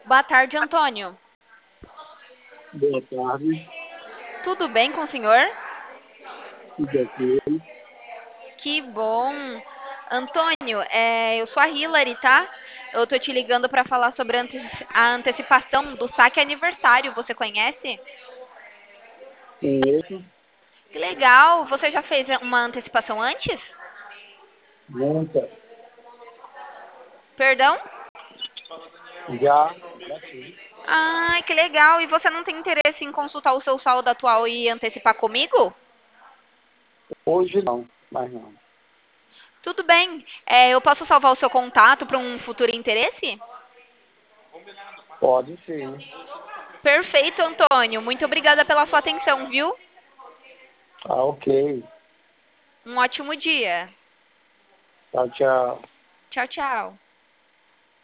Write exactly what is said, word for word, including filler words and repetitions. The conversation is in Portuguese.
Boa tarde, Antônio. Boa tarde, Tudo bem com o senhor? tudo ok? Que bom. Antônio, é, eu sou a Hilary, tá? Eu tô te ligando para falar sobre a ante- a antecipação do saque aniversário. Você conhece? Conheço, Que legal. Você já fez uma antecipação antes? nunca, Perdão? já, já fiz. Ai, que legal. E você não tem interesse em consultar o seu saldo atual e antecipar comigo? Hoje não, mas não. Tudo bem. É, eu posso salvar o seu contato para um futuro interesse? Pode sim. Perfeito, Antônio. Muito obrigada pela sua atenção, viu? Ah, ok. Um ótimo dia. Tchau, tchau. Tchau, tchau.